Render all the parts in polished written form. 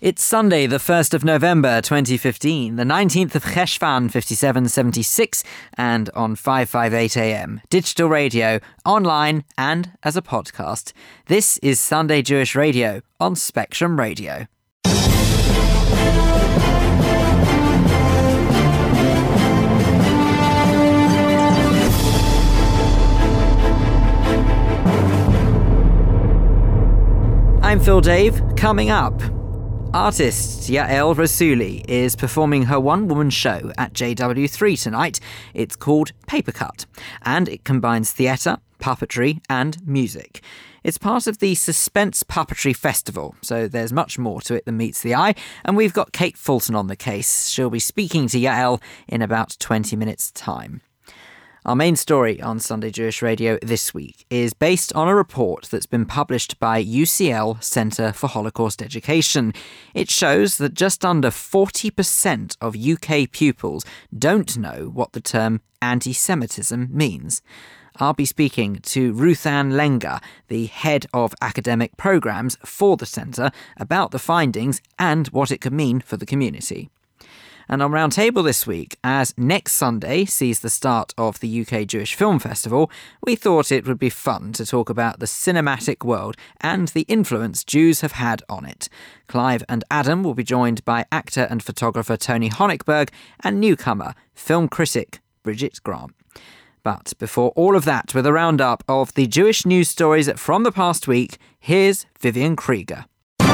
It's Sunday, the 1st of November 2015, the 19th of Cheshvan 5776, and on 558am, digital radio, online and as a podcast. This is Sunday Jewish Radio on Spectrum Radio. I'm Phil Dave. Coming up, artist Yael Rassouli is performing her one-woman show at JW3 tonight. It's called Papercut, and it combines theatre, puppetry and music. It's part of the Suspense Puppetry Festival, so there's much more to it than meets the eye, and we've got Kate Fulton on the case. She'll be speaking to Yael in about 20 minutes' time. Our main story on Sunday Jewish Radio this week is based on a report that's been published by UCL Centre for Holocaust Education. It shows that just under 40% of UK pupils don't know what the term anti-Semitism means. I'll be speaking to Ruth Ann Lenger, the head of academic programmes for the centre, about the findings and what it could mean for the community. And on Roundtable this week, as next Sunday sees the start of the UK Jewish Film Festival, we thought it would be fun to talk about the cinematic world and the influence Jews have had on it. Clive and Adam will be joined by actor and photographer Tony Honigberg and newcomer, film critic Bridget Grant. But before all of that, with a roundup of the Jewish news stories from the past week, here's Vivian Krieger.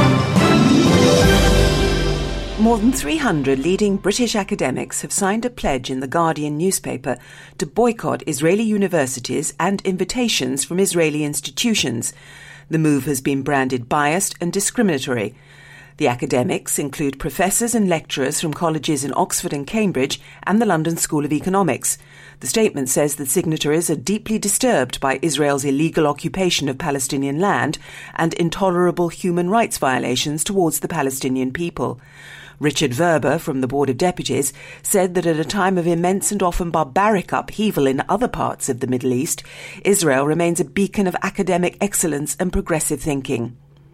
More than 300 leading British academics have signed a pledge in The Guardian newspaper to boycott Israeli universities and invitations from Israeli institutions. The move has been branded biased and discriminatory. The academics include professors and lecturers from colleges in Oxford and Cambridge and the London School of Economics. The statement says the signatories are deeply disturbed by Israel's illegal occupation of Palestinian land and intolerable human rights violations towards the Palestinian people. Richard Verber from the Board of Deputies said that at a time of immense and often barbaric upheaval in other parts of the Middle East, Israel remains a beacon of academic excellence and progressive thinking.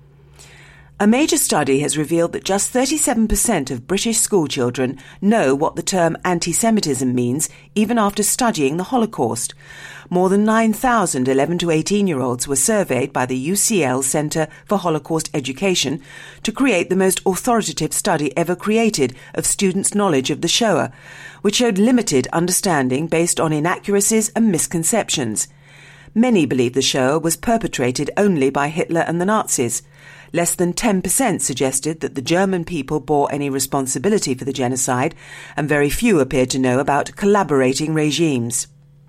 A major study has revealed that just 37% of British schoolchildren know what the term anti-Semitism means, even after studying the Holocaust. More than 9,000 11 to 18-year-olds were surveyed by the UCL Centre for Holocaust Education to create the most authoritative study ever created of students' knowledge of the Shoah, which showed limited understanding based on inaccuracies and misconceptions. Many believe the Shoah was perpetrated only by Hitler and the Nazis. Less than 10% suggested that the German people bore any responsibility for the genocide, and very few appeared to know about collaborating regimes.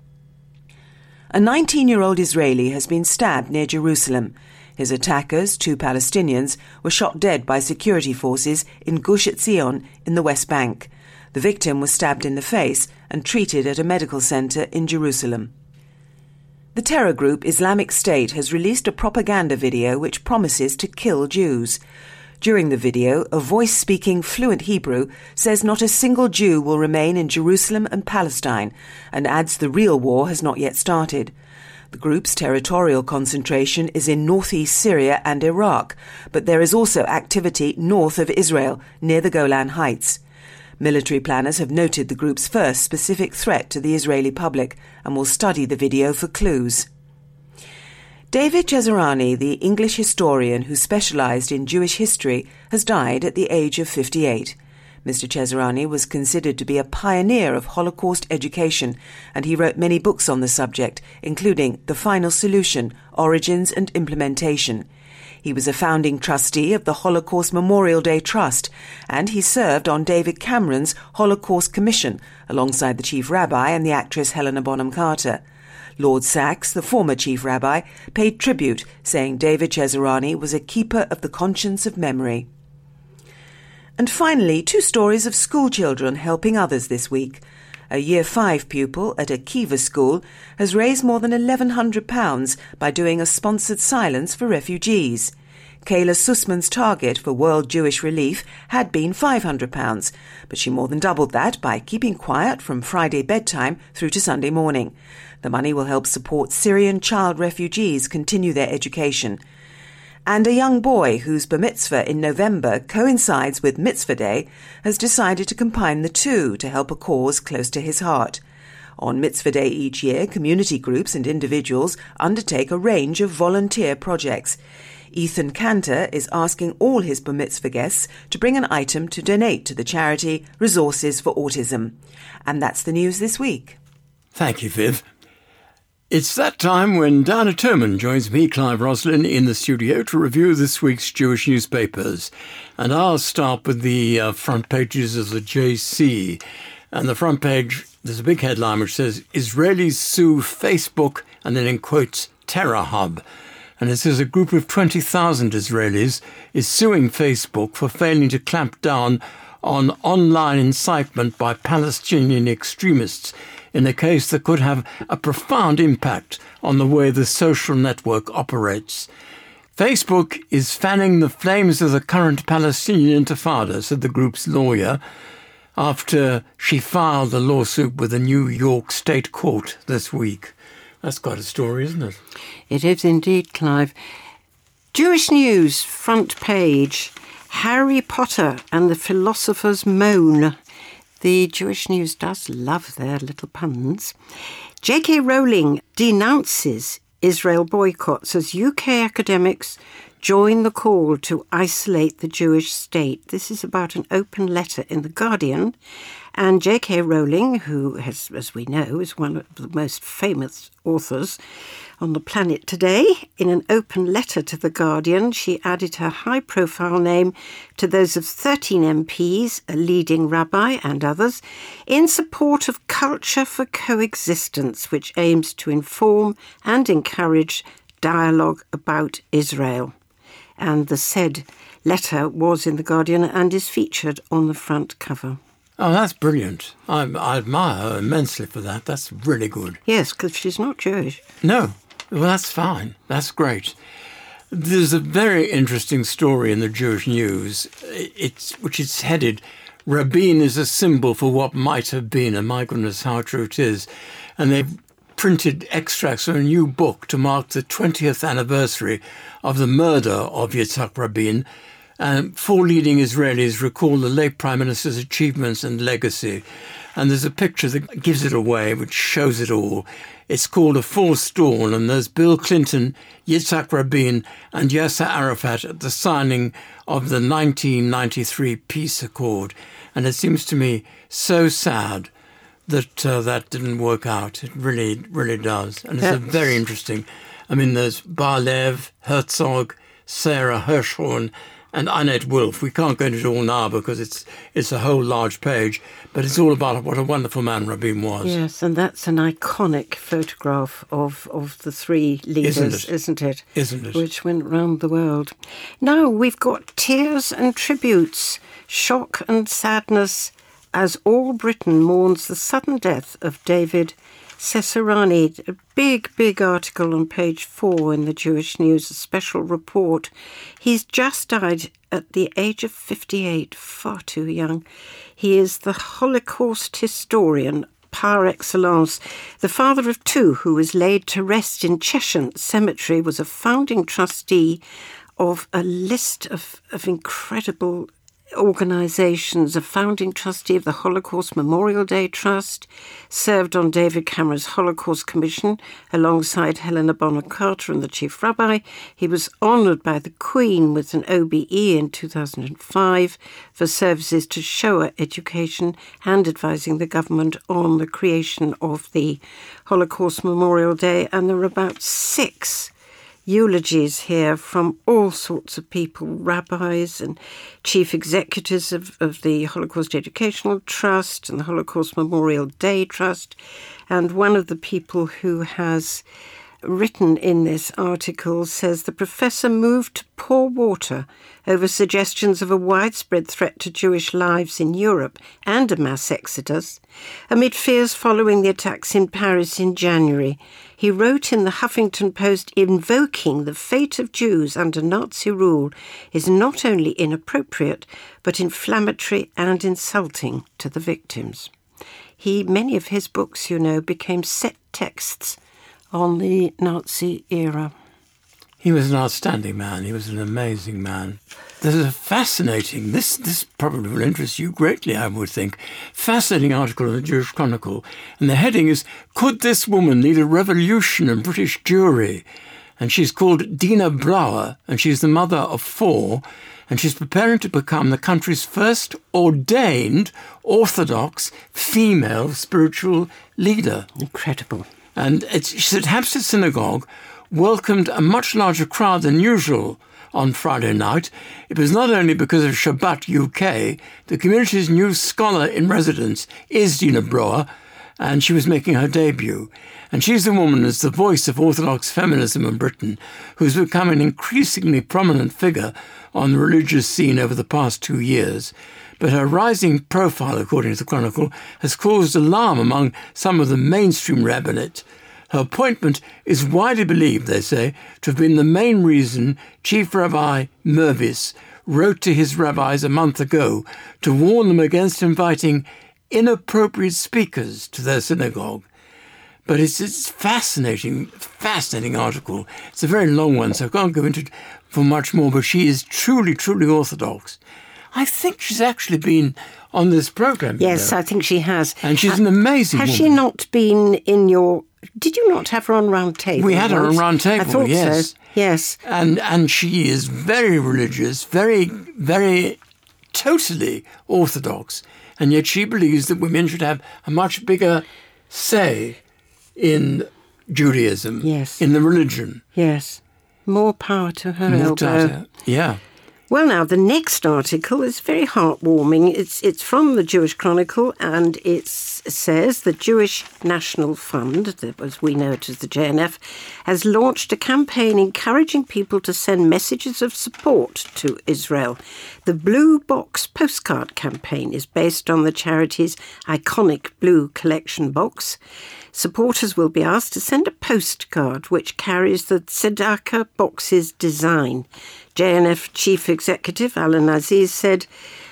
A 19-year-old Israeli has been stabbed near Jerusalem. His attackers, 2 Palestinians, were shot dead by security forces in Gush Etzion in the West Bank. The victim was stabbed in the face and treated at a medical centre in Jerusalem. The terror group Islamic State has released a propaganda video which promises to kill Jews. During the video, a voice speaking fluent Hebrew says not a single Jew will remain in Jerusalem and Palestine, and adds the real war has not yet started. The group's territorial concentration is in northeast Syria and Iraq, but there is also activity north of Israel, near the Golan Heights. Military planners have noted the group's first specific threat to the Israeli public and will study the video for clues. David Cesarani, the English historian who specialised in Jewish history, has died at the age of 58. Mr. Cesarani was considered to be a pioneer of Holocaust education, and he wrote many books on the subject, including The Final Solution, Origins and Implementation. He was a founding trustee of the Holocaust Memorial Day Trust, and he served on David Cameron's Holocaust Commission alongside the Chief Rabbi and the actress Helena Bonham Carter. Lord Sachs, the former Chief Rabbi, paid tribute, saying David Cesarani was a keeper of the conscience of memory. And finally, 2 stories of schoolchildren helping others this week. A Year 5 pupil at a Kiva school has raised more than £1,100 by doing a sponsored silence for refugees. Kayla Sussman's target for World Jewish Relief had been £500, but she more than doubled that by keeping quiet from Friday bedtime through to Sunday morning. The money will help support Syrian child refugees continue their education. And a young boy whose bar mitzvah in November coincides with Mitzvah Day has decided to combine the two to help a cause close to his heart. On Mitzvah Day each year, community groups and individuals undertake a range of volunteer projects. Ethan Cantor is asking all his bar mitzvah guests to bring an item to donate to the charity Resources for Autism. And that's the news this week. Thank you, Viv. It's that time when Diana Turman joins me, Clive Roslin, in the studio to review this week's Jewish newspapers. And I'll start with the front pages of the JC. And the front page, there's a big headline which says, Israelis sue Facebook, and then in quotes, Terror Hub. And it says a group of 20,000 Israelis is suing Facebook for failing to clamp down on online incitement by Palestinian extremists in a case that could have a profound impact on the way the social network operates. Facebook is fanning the flames of the current Palestinian Intifada, said the group's lawyer, after she filed a lawsuit with the New York State Court this week. That's quite a story, isn't it? It is indeed, Clive. Jewish News, front page, Harry Potter and the Philosopher's Moan. The Jewish News does love their little puns. J.K. Rowling denounces Israel boycotts as UK academics join the call to isolate the Jewish state. This is about an open letter in The Guardian. And J.K. Rowling, who has, as we know, is one of the most famous authors on the planet today, in an open letter to The Guardian, she added her high-profile name to those of 13 MPs, a leading rabbi and others, in support of Culture for Coexistence, which aims to inform and encourage dialogue about Israel. And the said letter was in The Guardian and is featured on the front cover. Oh, that's brilliant. I admire her immensely for that. That's really good. Yes, because she's not Jewish. No. Well, that's fine. That's great. There's a very interesting story in the Jewish News, which is headed, Rabin is a symbol for what might have been, and my goodness, how true it is. And they've printed extracts from a new book to mark the 20th anniversary of the murder of Yitzhak Rabin. And 4 leading Israelis recall the late Prime Minister's achievements and legacy. And there's a picture that gives it away, which shows it all. It's called A False Dawn, and there's Bill Clinton, Yitzhak Rabin, and Yasser Arafat at the signing of the 1993 peace accord. And it seems to me so sad that that didn't work out. It really, really does. And it's very interesting. I mean, there's Bar-Lev, Herzog, Sarah Hirschhorn, and Annette Wolff. We can't go into it all now because it's a whole large page, but it's all about what a wonderful man Rabin was. Yes, and that's an iconic photograph of the 3 leaders, isn't it? Isn't it? Which went round the world. Now we've got tears and tributes, shock and sadness, as all Britain mourns the sudden death of David Cesarani. A big article on page 4 in the Jewish News, a special report. He's just died at the age of 58, far too young. He is the Holocaust historian par excellence. The father of 2 who was laid to rest in Cheshire Cemetery, was a founding trustee of a list of incredible organisations, a founding trustee of the Holocaust Memorial Day Trust, served on David Cameron's Holocaust Commission alongside Helena Bonham Carter and the Chief Rabbi. He was honoured by the Queen with an OBE in 2005 for services to Shoah education and advising the government on the creation of the Holocaust Memorial Day. And there are about 6 eulogies here from all sorts of people, rabbis and chief executives of the Holocaust Educational Trust and the Holocaust Memorial Day Trust. And one of the people who has written in this article says the professor moved to pour water over suggestions of a widespread threat to Jewish lives in Europe and a mass exodus amid fears following the attacks in Paris in January. He wrote in the Huffington Post, invoking the fate of Jews under Nazi rule is not only inappropriate, but inflammatory and insulting to the victims. Many of his books, became set texts on the Nazi era. He was an outstanding man. He was an amazing man. There's a fascinating, this probably will interest you greatly, I would think, fascinating article in the Jewish Chronicle. And the heading is, "Could this woman lead a revolution in British Jewry?" And she's called Dina Brower, and she's the mother of 4, and she's preparing to become the country's first ordained Orthodox female spiritual leader. Incredible. And she said Hampstead Synagogue welcomed a much larger crowd than usual on Friday night. It was not only because of Shabbat UK. The community's new scholar in residence is Dina Brower, and she was making her debut. And she's the woman as the voice of Orthodox feminism in Britain, who's become an increasingly prominent figure on the religious scene over the past 2 years. But her rising profile, according to the Chronicle, has caused alarm among some of the mainstream rabbinate. Her appointment is widely believed, they say, to have been the main reason Chief Rabbi Mervis wrote to his rabbis a month ago to warn them against inviting inappropriate speakers to their synagogue. But it's fascinating article. It's a very long one, so I can't go into it for much more, but she is truly, truly Orthodox. I think she's actually been on this programme. Yes, I think she has. And she's an amazing woman. Has she not been in your... Did you not have her on Round Table? We had her on Round Table, I thought yes. So. Yes. And she is very religious, very, very totally Orthodox. And yet she believes that women should have a much bigger say in Judaism, yes, in the religion. Yes. More power to her More elbow. data. Yeah. Well, now, the next article is very heartwarming. It's from the Jewish Chronicle, and it says the Jewish National Fund, as we know it as the JNF, has launched a campaign encouraging people to send messages of support to Israel. The Blue Box postcard campaign is based on the charity's iconic blue collection box. Supporters will be asked to send a postcard which carries the Tzedakah box's design. JNF Chief Executive Alan Aziz said,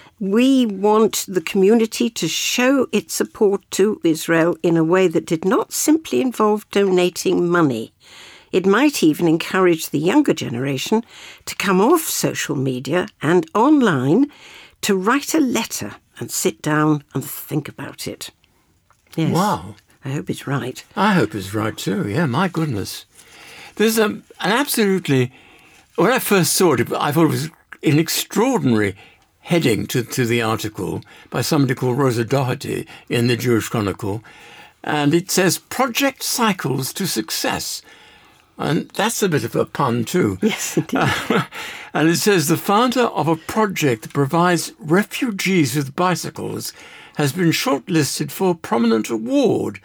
"We want the community to show its support to Israel in a way that did not simply involve donating money. It might even encourage the younger generation to come off social media and online to write a letter and sit down and think about it." Yes. Wow. I hope it's right. I hope it's right too, yeah, my goodness. There's an absolutely... When I first saw it, I thought it was an extraordinary heading to the article by somebody called Rosa Doherty in the Jewish Chronicle. And it says, "Project Cycles to Success." And that's a bit of a pun too. Yes, indeed. And it says, "The founder of a project that provides refugees with bicycles has been shortlisted for a prominent award.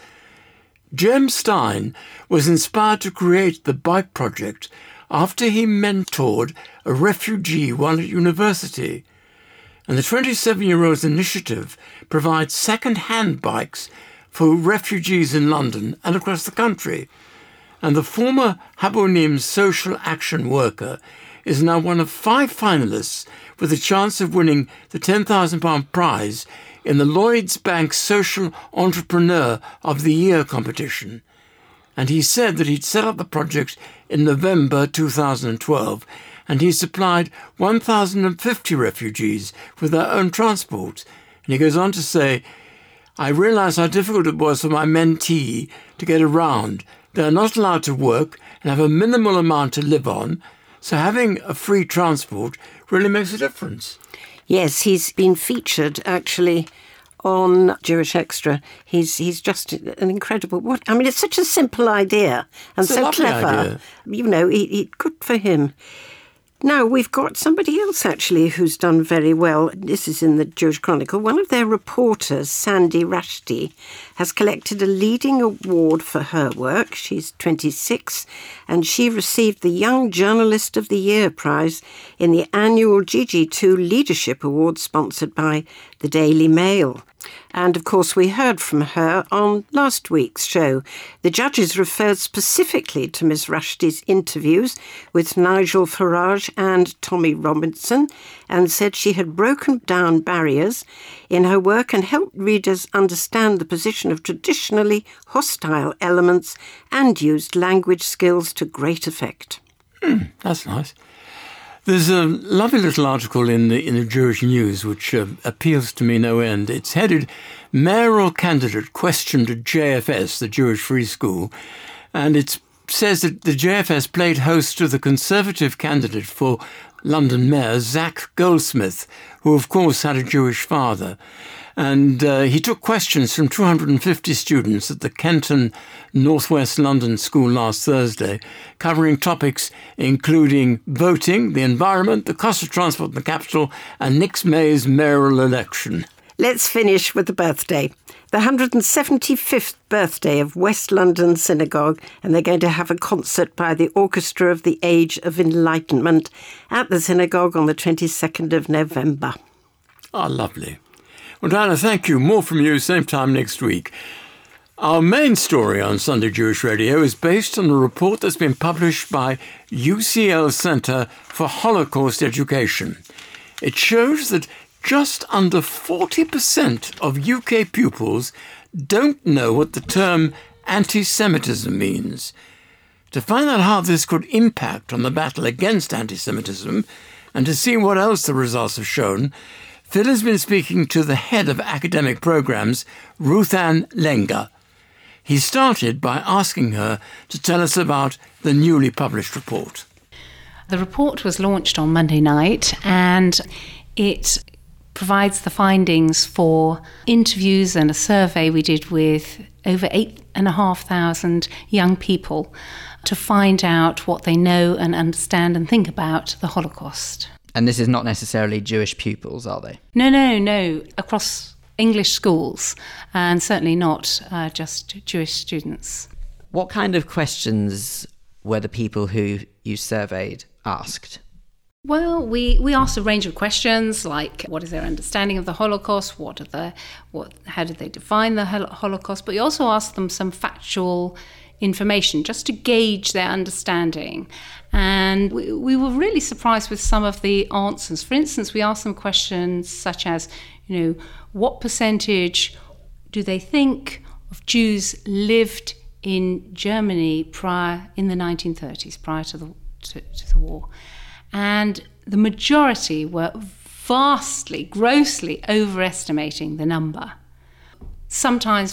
Jem Stein was inspired to create the bike project after he mentored a refugee while at university. And the 27-year-old's initiative provides second-hand bikes for refugees in London and across the country. And the former Habonim social action worker is now one of 5 finalists with a chance of winning the £10,000 prize in the Lloyds Bank Social Entrepreneur of the Year competition. And he said that he'd set up the project in November 2012, and he supplied 1,050 refugees with their own transport. And he goes on to say, "I realised how difficult it was for my mentee to get around. They're not allowed to work and have a minimal amount to live on, so having a free transport really makes a difference." Yes, he's been featured, actually, on Jewish Extra. He's just an incredible... it's such a simple idea and It's a so lovely clever. idea. You know, good for him. Now, we've got somebody else, actually, who's done very well. This is in the Jewish Chronicle. One of their reporters, Sandy Rushdie, has collected a leading award for her work. She's 26, and she received the Young Journalist of the Year prize in the annual GG2 Leadership Award sponsored by the Daily Mail. And, of course, we heard from her on last week's show. The judges referred specifically to Ms. Rushdie's interviews with Nigel Farage and Tommy Robinson and said she had broken down barriers in her work and helped readers understand the position of traditionally hostile elements and used language skills to great effect. That's nice. There's a lovely little article in the Jewish News which appeals to me no end. It's headed "Mayoral Candidate Questioned at JFS, the Jewish Free School," and it says that the JFS played host to the Conservative candidate for London Mayor, Zach Goldsmith, who of course had a Jewish father. And he took questions from 250 students at the Kenton Northwest London School last Thursday, covering topics including voting, the environment, the cost of transport in the capital, and Nick May's mayoral election. Let's finish with the birthday. The 175th birthday of West London Synagogue, and they're going to have a concert by the Orchestra of the Age of Enlightenment at the synagogue on the 22nd of November. Ah, lovely. Well, Diana, thank you. More from you same time next week. Our main story on Sunday Jewish Radio is based on a report that's been published by UCL Centre for Holocaust Education. It shows that just under 40% of UK pupils don't know what the term anti-Semitism means. To find out how this could impact on the battle against anti-Semitism, and to see what else the results have shown, Phil has been speaking to the head of academic programmes, Ruth Ann Lenger. He started by asking her to tell us about the newly published report. The report was launched on Monday night, and it provides the findings for interviews and a survey we did with over 8,500 young people to find out what they know and understand and think about the Holocaust. And this is not necessarily Jewish pupils, are they? No. Across English schools, and certainly not just Jewish students. What kind of questions were the people who you surveyed asked? Well, we asked a range of questions, like what is their understanding of the Holocaust, how did they define the Holocaust, but we also asked them some factual information just to gauge their understanding. And we were really surprised with some of the answers. For instance, we asked them questions such as, what percentage do they think of Jews lived in Germany in the 1930s, prior to the war? And the majority were vastly, grossly overestimating the number. Sometimes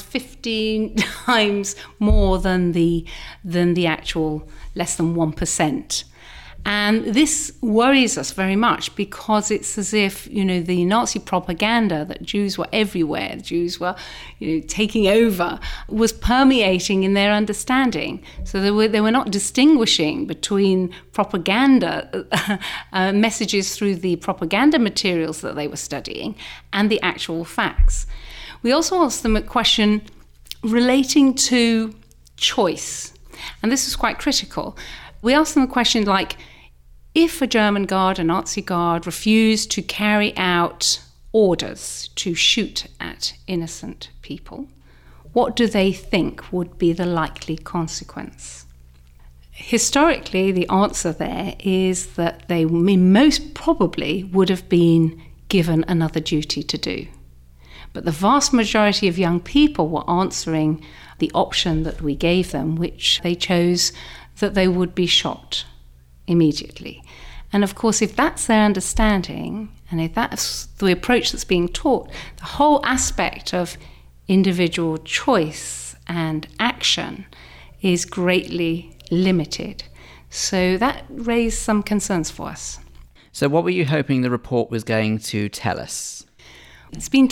15 times more than the actual less than 1%. And this worries us very much because it's as if, the Nazi propaganda that Jews were everywhere, Jews were, taking over, was permeating in their understanding. So they were not distinguishing between propaganda, messages through the propaganda materials that they were studying and the actual facts. We also asked them a question relating to choice, and this was quite critical. We asked them a question like, if a German guard, a Nazi guard, refused to carry out orders to shoot at innocent people, what do they think would be the likely consequence? Historically, the answer there is that they most probably would have been given another duty to do. But the vast majority of young people were answering the option that we gave them, which they chose that they would be shot immediately. And of course, if that's their understanding, and if that's the approach that's being taught, the whole aspect of individual choice and action is greatly limited. So that raised some concerns for us. So what were you hoping the report was going to tell us? It's been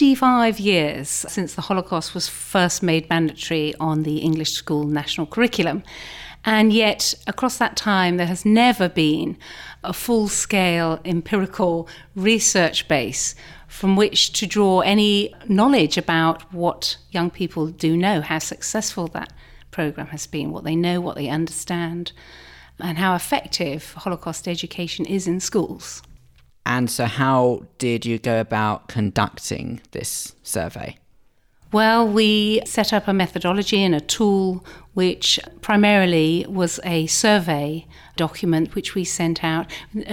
25 years since the Holocaust was first made mandatory on the English school national curriculum. And yet, across that time, there has never been a full-scale empirical research base from which to draw any knowledge about what young people do know, how successful that program has been, what they know, what they understand, and how effective Holocaust education is in schools. And so how did you go about conducting this survey? Well, we set up a methodology and a tool which primarily was a survey document which we sent out, a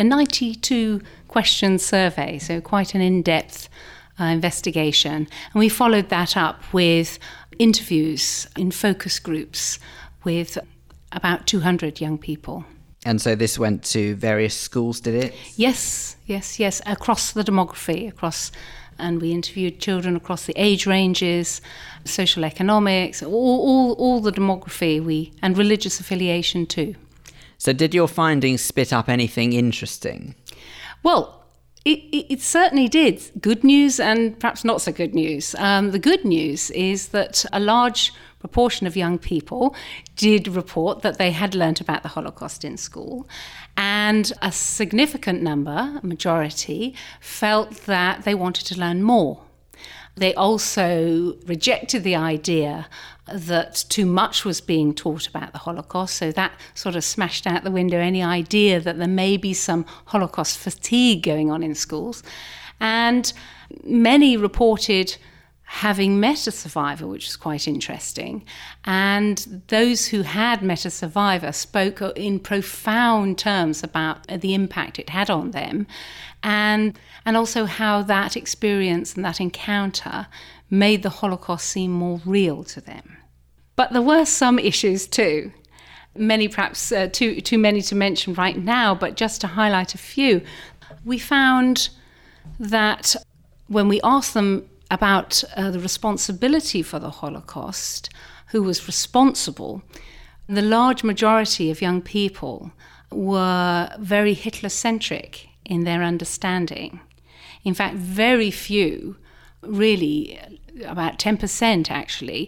92-question survey, so quite an in-depth investigation. And we followed that up with interviews in focus groups with about 200 young people. And so this went to various schools, did it? Yes, across the demography, and we interviewed children across the age ranges, social economics, all the demography, and religious affiliation too. So did your findings spit up anything interesting? Well, it certainly did. Good news and perhaps not so good news. The good news is that a large proportion of young people did report that they had learnt about the Holocaust in school, and a significant number, a majority, felt that they wanted to learn more. They also rejected the idea that too much was being taught about the Holocaust, so that sort of smashed out the window any idea that there may be some Holocaust fatigue going on in schools. And many reported having met a survivor, which is quite interesting. And those who had met a survivor spoke in profound terms about the impact it had on them, and also how that experience and that encounter made the Holocaust seem more real to them. But there were some issues too. Many perhaps too many to mention right now, but just to highlight a few. We found that when we asked them about the responsibility for the Holocaust, who was responsible, the large majority of young people were very Hitler-centric in their understanding. In fact, very few, really, about 10% actually,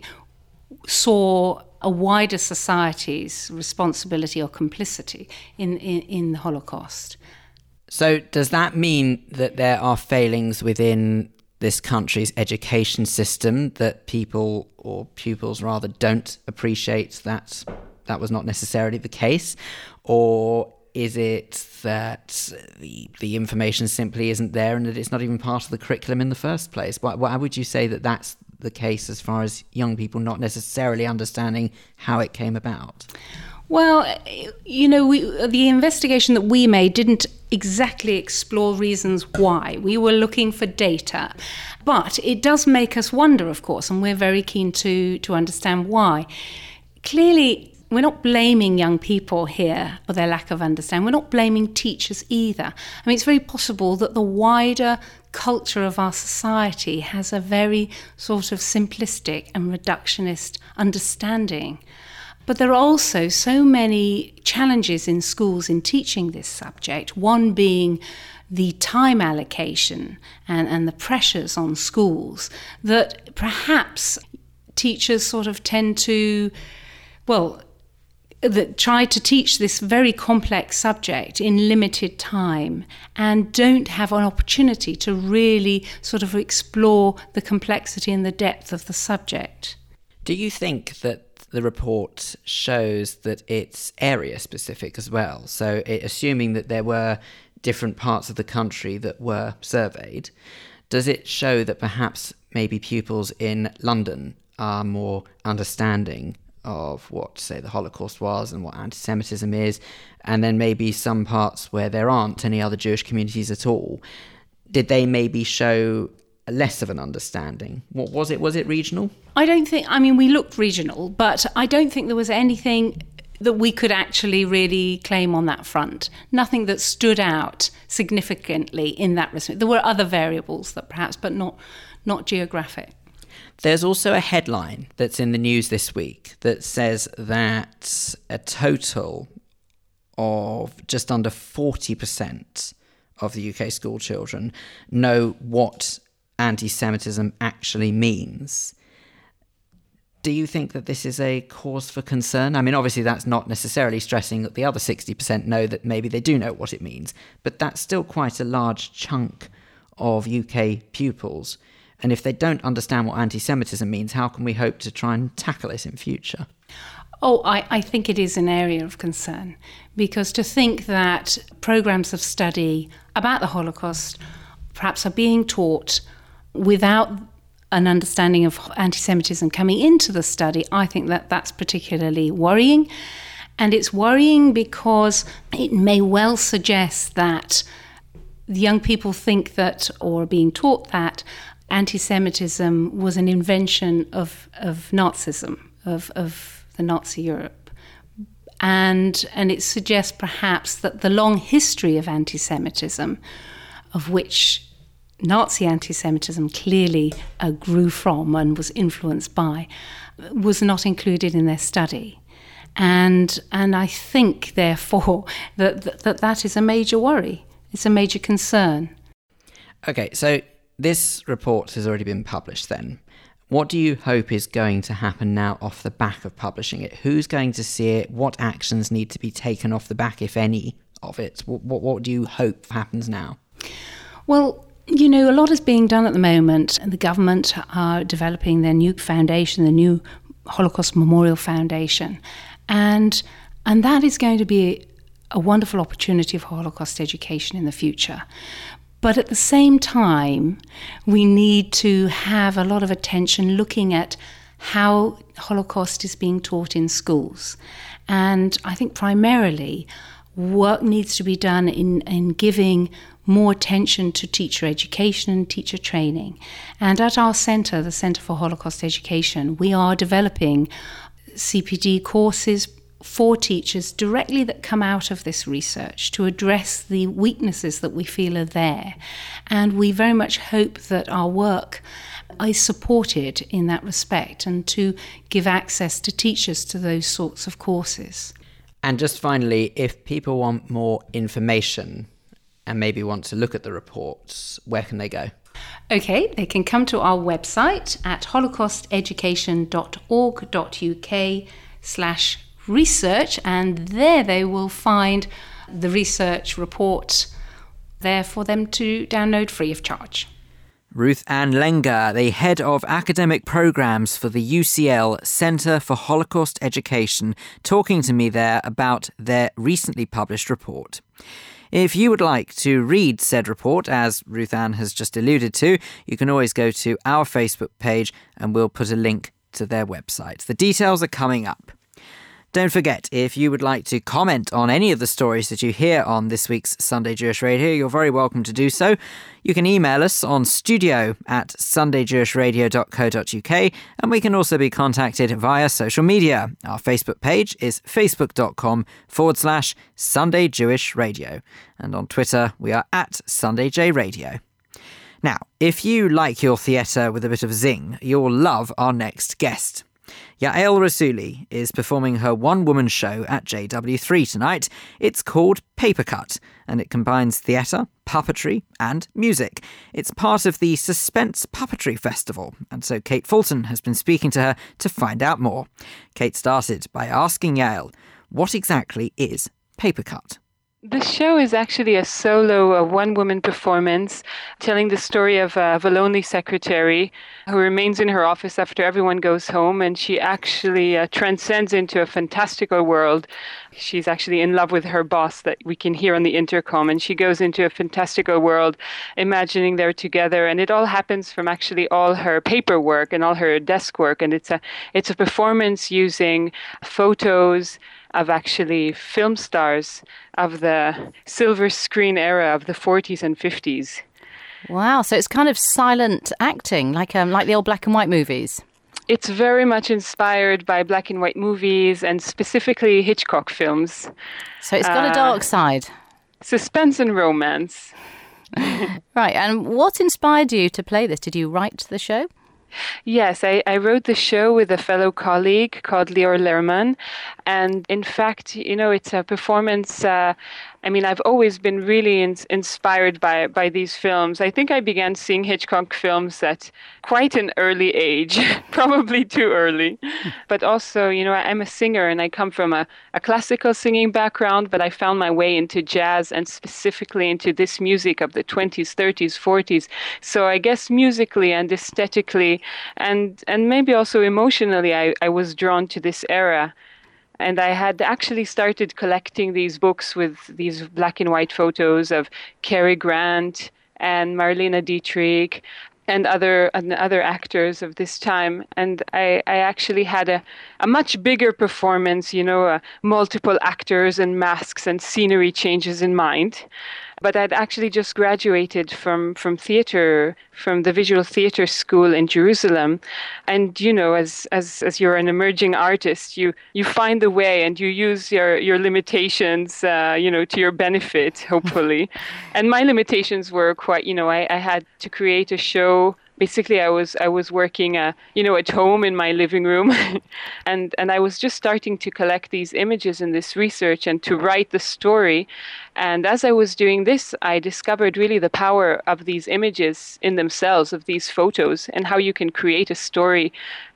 saw a wider society's responsibility or complicity in the Holocaust. So does that mean that there are failings within this country's education system, that people, or pupils rather, don't appreciate that was not necessarily the case? Or is it that the information simply isn't there and that it's not even part of the curriculum in the first place? Why would you say that that's the case as far as young people not necessarily understanding how it came about? Well, the investigation that we made didn't exactly explore reasons why. We were looking for data. But it does make us wonder, of course, and we're very keen to understand why. Clearly, we're not blaming young people here for their lack of understanding. We're not blaming teachers either. I mean, it's very possible that the wider culture of our society has a very sort of simplistic and reductionist understanding. But there are also so many challenges in schools in teaching this subject, one being the time allocation and the pressures on schools, that perhaps teachers sort of tend to, that try to teach this very complex subject in limited time and don't have an opportunity to really sort of explore the complexity and the depth of the subject. Do you think that the report shows that it's area specific as well? So assuming that there were different parts of the country that were surveyed, does it show that perhaps maybe pupils in London are more understanding of what, say, the Holocaust was and what anti-Semitism is, and then maybe some parts where there aren't any other Jewish communities at all, did they maybe show less of an understanding? What was it? Was it regional? We looked regional, but I don't think there was anything that we could actually really claim on that front. Nothing that stood out significantly in that respect. There were other variables that perhaps, but not geographic. There's also a headline that's in the news this week that says that a total of just under 40% of the UK school children know what anti-Semitism actually means. Do you think that this is a cause for concern? I mean, obviously that's not necessarily stressing that the other 60% know that maybe they do know what it means, but that's still quite a large chunk of UK pupils. And if they don't understand what anti-Semitism means, how can we hope to try and tackle it in future? I think it is an area of concern, because to think that programmes of study about the Holocaust perhaps are being taught without an understanding of anti-Semitism coming into the study, I think that that's particularly worrying. And it's worrying because it may well suggest that the young people think that, or are being taught that, anti-Semitism was an invention of Nazism, of the Nazi Europe. And it suggests perhaps that the long history of anti-Semitism, of which Nazi anti-Semitism clearly grew from and was influenced by, was not included in their study. And I think, therefore, that is a major worry. It's a major concern. Okay, so this report has already been published then. What do you hope is going to happen now off the back of publishing it? Who's going to see it? What actions need to be taken off the back, if any, of it? What do you hope happens now? Well, you know, a lot is being done at the moment, and the government are developing their new foundation, the new Holocaust Memorial Foundation. And that is going to be a wonderful opportunity for Holocaust education in the future. But at the same time, we need to have a lot of attention looking at how Holocaust is being taught in schools. And I think primarily work needs to be done in giving more attention to teacher education and teacher training. And at our centre, the Centre for Holocaust Education, we are developing CPD courses for teachers directly that come out of this research to address the weaknesses that we feel are there. And we very much hope that our work is supported in that respect and to give access to teachers to those sorts of courses. And just finally, if people want more information and maybe want to look at the reports, where can they go? Okay, they can come to our website at holocausteducation.org.uk/research, and there they will find the research report there for them to download free of charge. Ruth Ann Lenger, the head of academic programmes for the UCL Centre for Holocaust Education, talking to me there about their recently published report. If you would like to read said report, as Ruth Ann has just alluded to, you can always go to our Facebook page and we'll put a link to their website. The details are coming up. Don't forget, if you would like to comment on any of the stories that you hear on this week's Sunday Jewish Radio, you're very welcome to do so. You can email us on studio@sundayjewishradio.co.uk, and we can also be contacted via social media. Our Facebook page is facebook.com/Sunday Jewish Radio, and on Twitter we are @SundayJRadio. Now, if you like your theatre with a bit of zing, you'll love our next guest. Yael Rassouli is performing her one-woman show at JW3 tonight. It's called Papercut, and it combines theatre, puppetry and music. It's part of the Suspense Puppetry Festival, and so Kate Fulton has been speaking to her to find out more. Kate started by asking Yael, what exactly is Papercut? The show is actually a solo one-woman performance telling the story of a lonely secretary who remains in her office after everyone goes home, and she actually transcends into a fantastical world. She's actually in love with her boss that we can hear on the intercom, and she goes into a fantastical world, imagining they're together, and it all happens from actually all her paperwork and all her desk work, and it's a performance using photos of actually film stars of the silver screen era of the 40s and 50s. Wow, so it's kind of silent acting, like the old black and white movies. It's very much inspired by black and white movies and specifically Hitchcock films. So it's got a dark side. Suspense and romance. Right, and what inspired you to play this? Did you write the show? Yes, I wrote the show with a fellow colleague called Lior Lerman. And in fact, it's a performance. I've always been really inspired by these films. I think I began seeing Hitchcock films at quite an early age, probably too early. But also, I'm a singer and I come from a classical singing background, but I found my way into jazz and specifically into this music of the 20s, 30s, 40s. So I guess musically and aesthetically and maybe also emotionally, I was drawn to this era. And I had actually started collecting these books with these black and white photos of Cary Grant and Marlene Dietrich and other actors of this time. And I actually had a much bigger performance, multiple actors and masks and scenery changes in mind. But I'd actually just graduated from theater, from the visual theater school in Jerusalem. And, you know, as you're an emerging artist, you find the way and you use your limitations, you know, to your benefit, hopefully. And my limitations were quite, you know, I had to create a show. Basically, I was working, you know, at home in my living room, and I was just starting to collect these images in this research and to write the story. And as I was doing this, I discovered really the power of these images in themselves, of these photos, and how you can create a story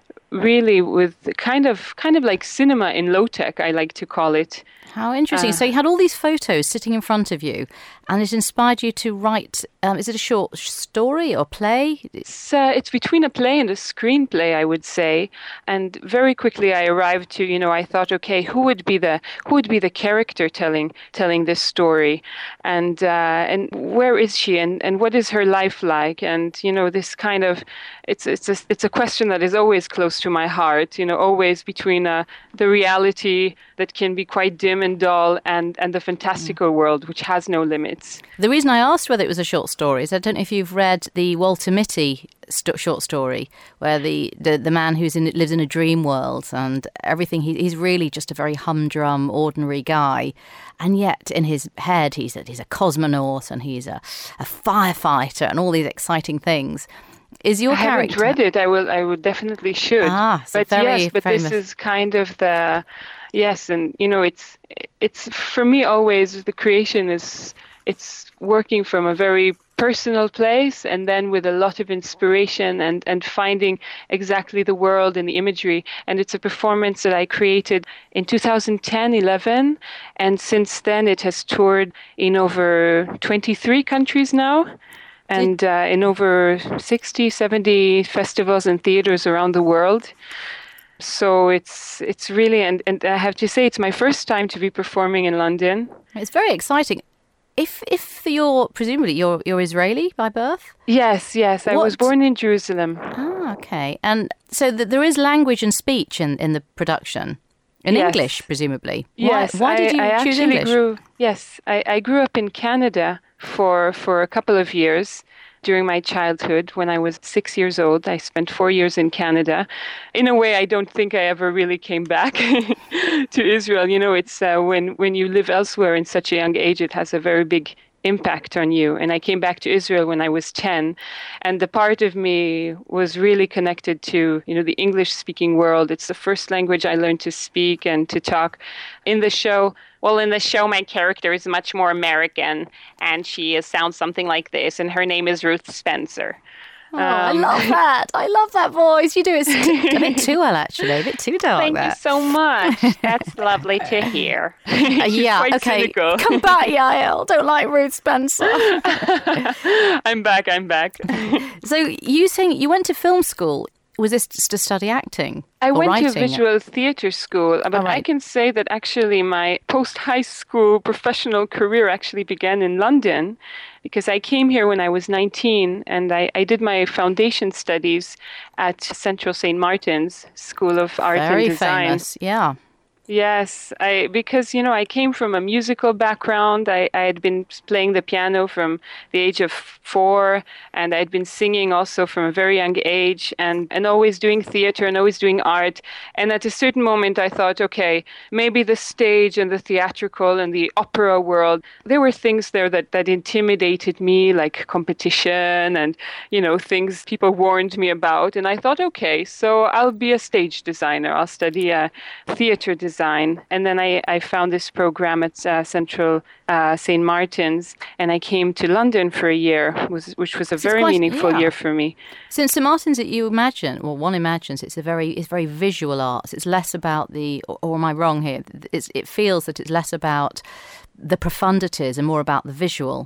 really with kind of like cinema in low tech, I like to call it. How interesting. So you had all these photos sitting in front of you, and it inspired you to write, is it a short story or play? It's between a play and a screenplay, I would say. And very quickly I arrived to, you know, I thought, okay, who would be the character telling this story? And where is she? And what is her life like? And, you know, this kind of, it's a question that is always close to my heart, you know, always between the reality that can be quite dim and dull and the fantastical world, which has no limits. The reason I asked whether it was a short story is I don't know if you've read the Walter Mitty short story, where the man lives in a dream world and everything. He's really just a very humdrum, ordinary guy, and yet in his head he's a cosmonaut and he's a firefighter and all these exciting things. Is your character? I haven't read it. I would definitely should. But this is kind of the. Yes, and you know, it's for me always the creation it's working from a very personal place and then with a lot of inspiration and finding exactly the world and the imagery. And it's a performance that I created in 2010-11, and since then it has toured in over 23 countries now. And in over 60, 70 festivals and theaters around the world. So it's really, and I have to say, it's my first time to be performing in London. It's very exciting. If you're Israeli by birth? Yes. I was born in Jerusalem. Ah, okay. And so there is language and speech in the production. In English, presumably. Yes. Why did you choose English? I grew up in Canada for a couple of years. During my childhood, when I was 6 years old, I spent 4 years in Canada. In a way, I don't think I ever really came back to Israel. You know, it's when you live elsewhere in such a young age, it has a very big impact on you. And I came back to Israel when I was 10, and the part of me was really connected to, you know, the English-speaking world. It's the first language I learned to speak and to talk. In the show, my character is much more American, and she sounds something like this, and her name is Ruth Spencer. Oh, I love that. I love that voice. You do it a bit too well, actually. A bit too dark. Thank you so much. That's lovely to hear. Yeah, okay. Cynical. Come back, Yael. Don't like Ruth Spencer. I'm back. So you saying you went to film school. Was this to study acting? I went writing? to visual theatre school, but I can say that actually my post-high school professional career actually began in London, because I came here when I was 19 and I did my foundation studies at Central St. Martin's School of Art and Design. Very famous, yeah. Yes, because, you know, I came from a musical background. I had been playing the piano from the age of 4, and I'd been singing also from a very young age, and always doing theater and always doing art. And at a certain moment, I thought, okay, maybe the stage and the theatrical and the opera world, there were things there that intimidated me, like competition and, you know, things people warned me about. And I thought, okay, so I'll be a stage designer. I'll study theater design. And then I found this program at Central St. Martin's, and I came to London for a year, which was a very meaningful year for me. So in St. Martin's, one imagines it's very visual arts. It's less about or am I wrong here? It feels that it's less about the profundities and more about the visual.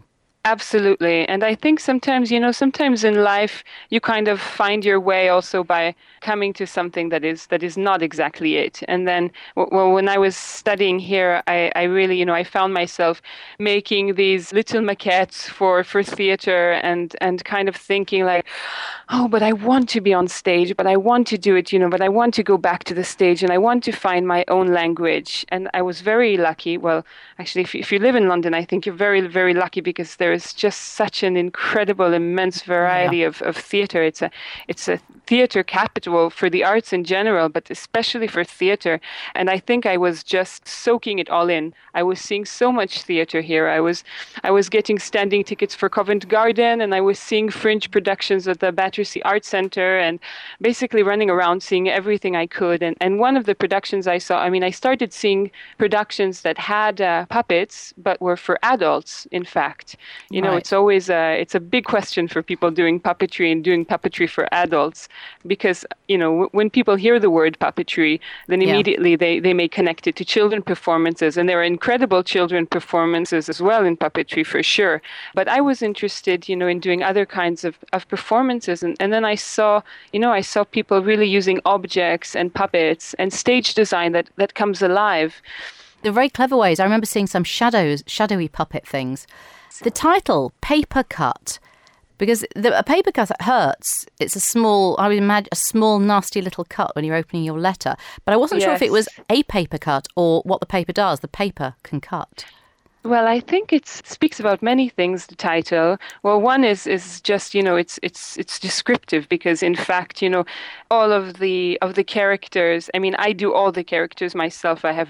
Absolutely. And I think sometimes in life you kind of find your way also by coming to something that is not exactly it. And then when I was studying here, I really, I found myself making these little maquettes for theater and kind of thinking like, oh, but I want to be on stage, but I want to do it, but I want to go back to the stage and I want to find my own language. And I was very lucky. Well, actually, if you live in London, I think you're very, very lucky because there is just such an incredible, immense variety of theatre. It's a theatre capital for the arts in general, but especially for theatre. And I think I was just soaking it all in. I was seeing so much theatre here. I was getting standing tickets for Covent Garden, and I was seeing fringe productions at the Battersea Arts Centre, and basically running around seeing everything I could. And one of the productions I saw, I started seeing productions that had puppets, but were for adults, in fact. It's always it's a big question for people doing puppetry and doing puppetry for adults, because when people hear the word puppetry, then immediately they may connect it to children performances, and there are incredible children performances as well in puppetry for sure. But I was interested in doing other kinds of performances, and then I saw people really using objects and puppets and stage design that comes alive. They're very clever ways. I remember seeing some shadowy puppet things. The title, Paper Cut, because a paper cut hurts. It's a small, I would imagine, a small, nasty little cut when you're opening your letter. But I wasn't sure if it was a paper cut or what the paper does. The paper can cut. Well, I think it speaks about many things, the title. Well, one is just, it's descriptive because, in fact, all of the characters, I do all the characters myself. I have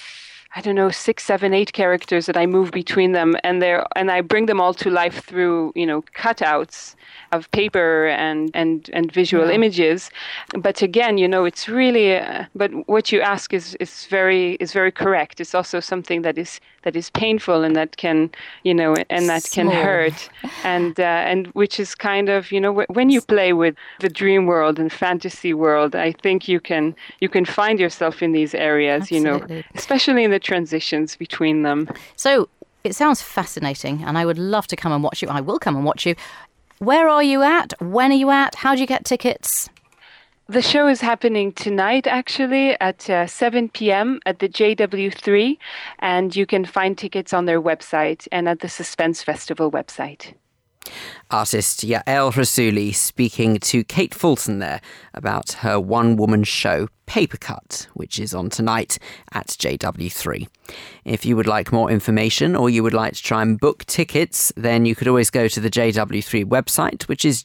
6, 7, 8 characters that I move between them, and I bring them all to life through, cutouts of paper and visual images. But again, it's really. But what you ask is very correct. It's also something that is painful and that can, and that can hurt, and which is kind of, when you play with the dream world and fantasy world, I think you can find yourself in these areas, Absolutely. Especially in the transitions between them. So it sounds fascinating, and I would love to come and watch you. I will come and watch you. Where are you at? When are you at? How do you get tickets? The show is happening tonight, actually, at 7 p.m. at the JW3, and you can find tickets on their website and at the Suspense Festival website. Artist Yael Rassouli speaking to Kate Fulton there about her one-woman show Paper Cut, which is on tonight at JW3. If you would like more information or you would like to try and book tickets, then you could always go to the JW3 website, which is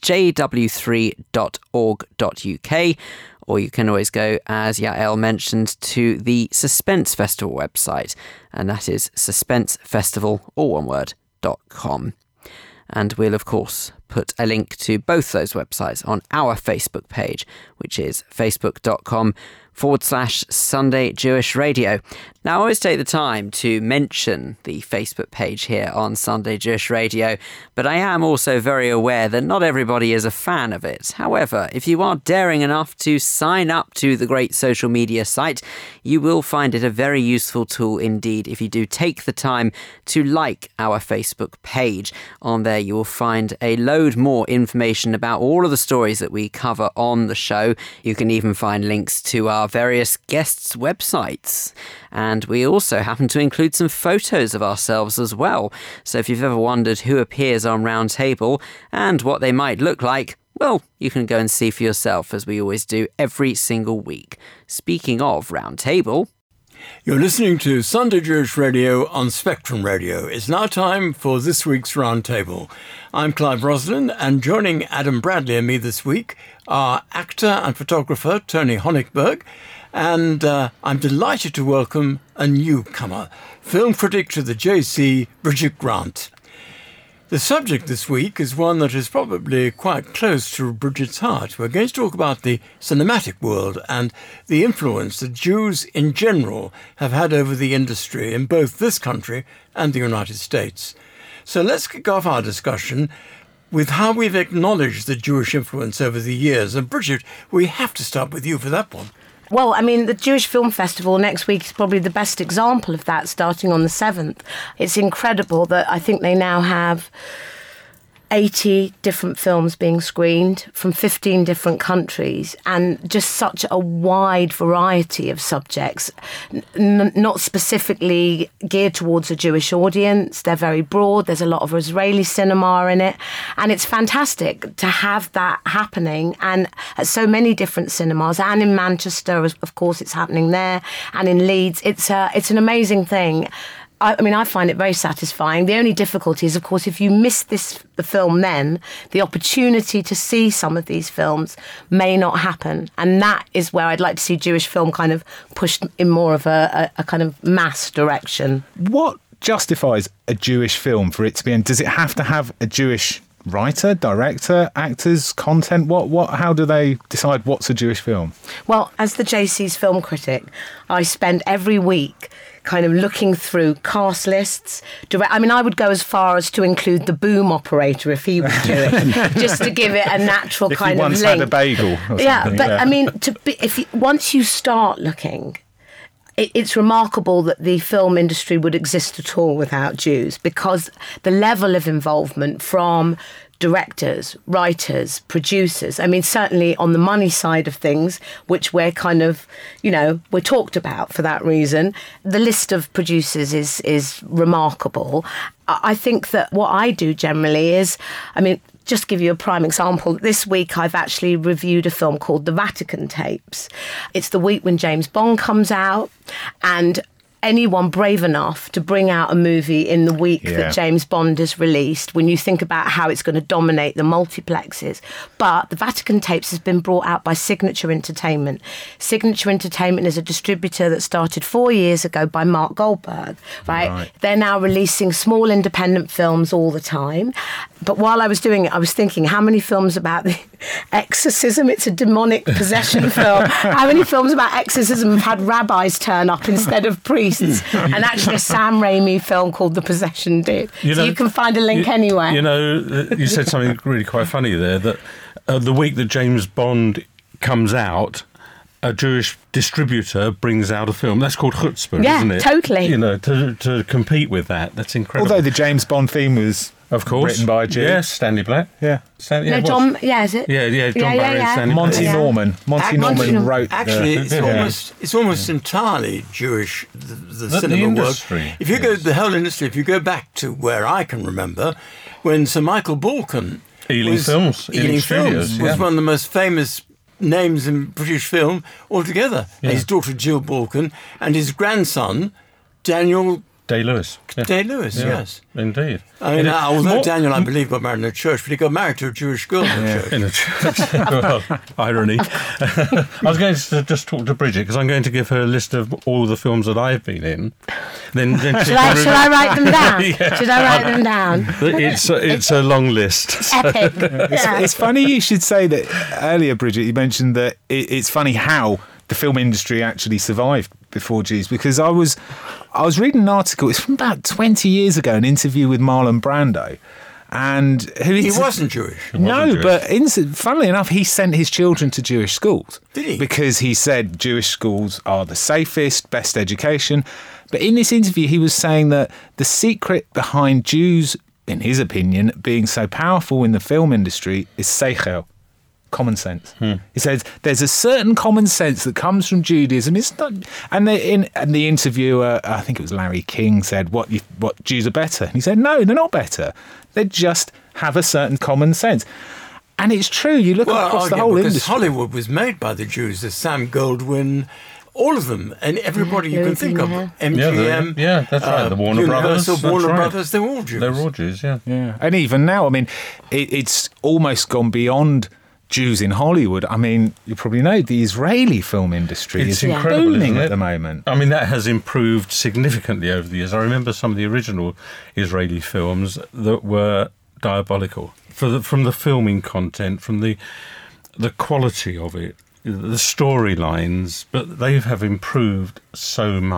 jw3.org.uk, or you can always go, as Yael mentioned, to the Suspense Festival website, and that is suspensefestival, all one word, .com. And we'll, of course, put a link to both those websites on our Facebook page, which is facebook.com/Sunday Jewish Radio. Now, I always take the time to mention the Facebook page here on Sunday Jewish Radio, but I am also very aware that not everybody is a fan of it. However, if you are daring enough to sign up to the great social media site, you will find it a very useful tool indeed if you do take the time to like our Facebook page. On there, you will find a load more information about all of the stories that we cover on the show. You can even find links to our various guests' websites. And we also happen to include some photos of ourselves as well. So if you've ever wondered who appears on Round Table and what they might look like, well, you can go and see for yourself, as we always do every single week. Speaking of Round Table... You're listening to Sunday Jewish Radio on Spectrum Radio. It's now time for this week's Round Table. I'm Clive Roslin, and joining Adam Bradley and me this week are actor and photographer Tony Honigberg, and I'm delighted to welcome a newcomer, film critic to the JC, Bridget Grant. The subject this week is one that is probably quite close to Bridget's heart. We're going to talk about the cinematic world and the influence that Jews in general have had over the industry in both this country and the United States. So let's kick off our discussion with how we've acknowledged the Jewish influence over the years. And Bridget, we have to start with you for that one. Well, I mean, the Jewish Film Festival next week is probably the best example of that, starting on the 7th. It's incredible that I think they now have 80 different films being screened from 15 different countries, and just such a wide variety of subjects, not specifically geared towards a Jewish audience. They're very broad. There's a lot of Israeli cinema in it, and it's fantastic to have that happening, and at so many different cinemas, and in Manchester, of course, it's happening there, and in Leeds. It's an amazing thing. I mean, I find it very satisfying. The only difficulty is, of course, if you miss the film then, the opportunity to see some of these films may not happen. And that is where I'd like to see Jewish film kind of pushed in more of a kind of mass direction. What justifies a Jewish film for it to be in? Does it have to have a Jewish writer, director, actors, content? How do they decide what's a Jewish film? Well, as the JC's film critic, I spend every week kind of looking through cast lists. I would go as far as to include the boom operator if he would do it, just to give it a natural kind of link. If you once had a bagel or something. Yeah, but I mean, once you start looking, it's remarkable that the film industry would exist at all without Jews, because the level of involvement from directors, writers, producers, I mean, certainly on the money side of things, which we're kind of, we're talked about for that reason, the list of producers is remarkable. I think that what I do generally is, just to give you a prime example, this week I've actually reviewed a film called The Vatican Tapes. It's the week when James Bond comes out, and anyone brave enough to bring out a movie in the week that James Bond is released, when you think about how it's going to dominate the multiplexes. But The Vatican Tapes has been brought out by Signature Entertainment. Signature Entertainment is a distributor that started 4 years ago by Mark Goldberg, right? They're now releasing small independent films all the time. But while I was doing it, I was thinking, how many films about the exorcism? It's a demonic possession film. How many films about exorcism have had rabbis turn up instead of priests? And actually a Sam Raimi film called The Possession did. So you can find a link anywhere. You said something really quite funny there, that the week that James Bond comes out, a Jewish distributor brings out a film. That's called chutzpah, isn't it? Yeah, totally. To compete with that. That's incredible. Although the James Bond theme was, of course, written by a Jew. Yes, Stanley Black. Yeah. Is it? John Barry and Stanley Monty Black. Norman. Monty Norman wrote. Actually, it's almost entirely Jewish. The cinema industry. world. If you go the whole industry, if you go back to where I can remember, when Sir Michael Balkan, Ealing Films was one of the most famous names in British film altogether. Yeah. His daughter Jill Balkan and his grandson Daniel Day-Lewis. Yeah. Day-Lewis, yes. Indeed. Although Daniel, I believe, got married in a church, but he got married to a Jewish girl in a church. Well, irony. I was going to just talk to Bridget, because I'm going to give her a list of all the films that I've been in. Then should I write them down? Yeah. Should I write them down? It's a long list. It's epic. It's funny you should say that. Earlier, Bridget, you mentioned that it's funny how the film industry actually survived before Jews, because I was reading an article, it's from about 20 years ago, an interview with Marlon Brando, and he wasn't Jewish. But funnily enough, he sent his children to Jewish schools. Did he? Because he said Jewish schools are the safest, best education. But in this interview, he was saying that the secret behind Jews, in his opinion, being so powerful in the film industry is seichel, common sense. He says there's a certain common sense that comes from Judaism. It's not, and the interviewer, I think it was Larry King, said, "What Jews are better?" And he said, "No, they're not better. They just have a certain common sense." And it's true. You look across the whole industry. Hollywood was made by the Jews. There's Sam Goldwyn, all of them, and everybody you can think of. MGM. Yeah, that's right. The Warner Brothers. Brothers. They're all Jews. They're all Jews. Yeah. And even now, I mean, it's almost gone beyond Jews in Hollywood. I mean, you probably know the Israeli film industry is incredible, booming at the moment. I mean, that has improved significantly over the years. I remember some of the original Israeli films that were diabolical from the filming content, from the quality of it, the storylines, but they have improved so much.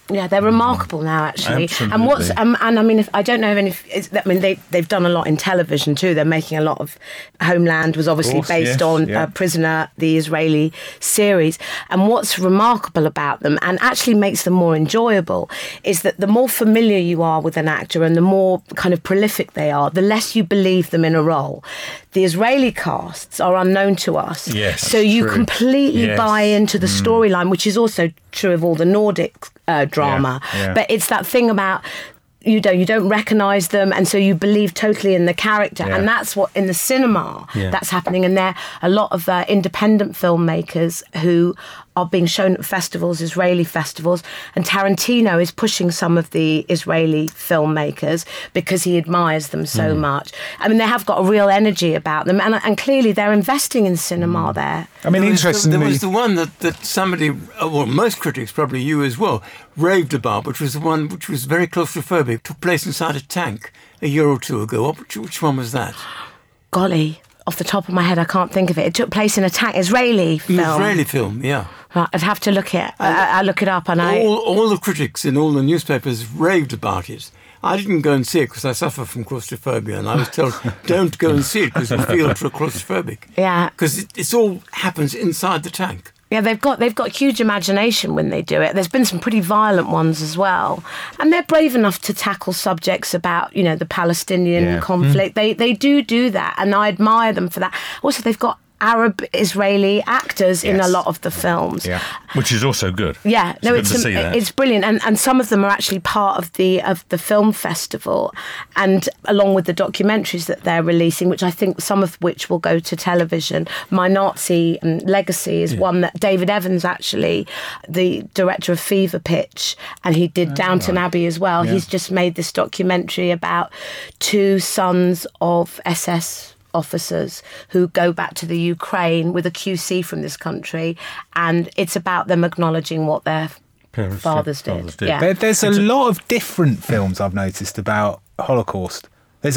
Yeah, they're remarkable now, actually. Absolutely. And what's and I mean, I don't know they've done a lot in television too. They're making a lot of. Homeland was obviously based on Prisoner, the Israeli series. And what's remarkable about them, and actually makes them more enjoyable, is that the more familiar you are with an actor and the more kind of prolific they are, the less you believe them in a role. The Israeli casts are unknown to us, so you completely buy into the storyline, which is also true of all the Nordic drama. But it's that thing about you don't recognise them, and so you believe totally in the character, and that's what in the cinema that's happening. And there are a lot of independent filmmakers who are being shown at festivals, Israeli festivals, and Tarantino is pushing some of the Israeli filmmakers because he admires them so much. I mean, they have got a real energy about them, and clearly they're investing in cinema there. I mean, interestingly, there was the one that somebody, well, most critics, probably you as well, raved about, which was the one which was very claustrophobic, took place inside a tank a year or two ago. Which one was that? Golly, off the top of my head, I can't think of it. It took place in a tank, Israeli film. Israeli film, yeah. Right, I'd have to look it. I look it up, and all the critics in all the newspapers raved about it. I didn't go and see it because I suffer from claustrophobia, and I was told, don't go and see it because you feel claustrophobic. Yeah, because it all happens inside the tank. Yeah, they've got huge imagination when they do it. There's been some pretty violent ones as well, and they're brave enough to tackle subjects about the Palestinian conflict. They do that, and I admire them for that. Also, they've got Arab Israeli actors in a lot of the films, which is also good. Yeah, It's brilliant, and some of them are actually part of the film festival, and along with the documentaries that they're releasing, which I think some of which will go to television. My Nazi Legacy is one that David Evans, actually, the director of Fever Pitch, and he did Downton Abbey as well. He's just made this documentary about two sons of SS officers who go back to the Ukraine with a QC from this country, and it's about them acknowledging what their fathers did. Yeah. There's a lot of different films I've noticed about Holocaust. There's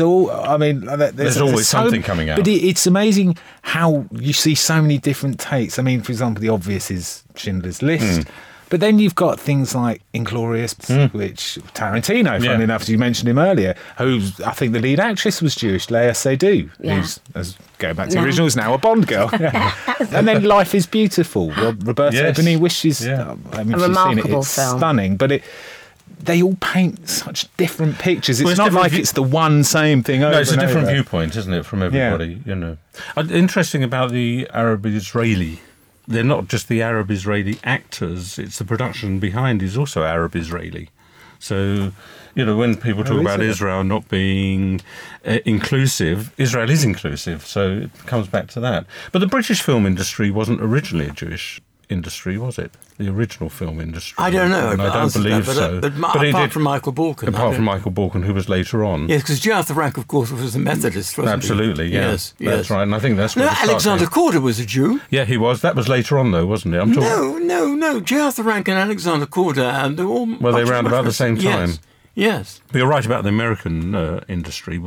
always something coming out. But it's amazing how you see so many different takes. I mean, for example, the obvious is Schindler's List. But then you've got things like Inglourious, which Tarantino, funny enough, as you mentioned him earlier, who's, I think the lead actress was Jewish, Léa Seydoux, who's, going back to the original, is now a Bond girl. And then Life is Beautiful. Roberta Ebony wishes, I mean, a remarkable it's film. Stunning, but they all paint such different pictures. It's not like it's the one same thing over. No, it's a different over. viewpoint, isn't it, from everybody? Interesting about the Arab-Israeli. They're not just the Arab-Israeli actors, it's the production behind is also Arab-Israeli. So, when people talk about Israel not being inclusive, Israel is inclusive, so it comes back to that. But the British film industry wasn't originally a Jewish industry, was it? The original film industry. I don't know. And I don't believe so. But apart from Michael Balkan. Apart from Michael Balkan, who was later on. Yes, because J. Arthur Rank, of course, was a Methodist, wasn't Absolutely, he? Yes, that's right. And I think that's what Alexander Korda was a Jew. Yeah, he was. That was later on, though, wasn't it? No. J. Arthur Rank and Alexander Korda, they're all... Well, they round about the same time. Yes. But you're right about the American industry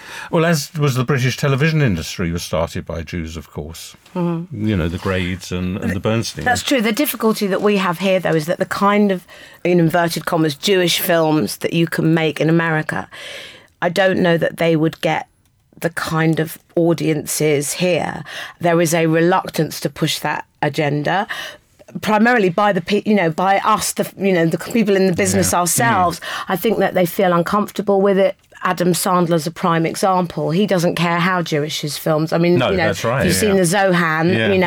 as was the British television industry, was started by Jews, of course. Mm-hmm. The Grades and the Bernstein. That's true. The difficulty that we have here, though, is that the kind of, in inverted commas, Jewish films that you can make in America, I don't know that they would get the kind of audiences here. There is a reluctance to push that agenda. Primarily by by us, the people in the business ourselves. I think that they feel uncomfortable with it. Adam Sandler's a prime example. He doesn't care how Jewish his films. I mean, that's right. You've seen the Zohan.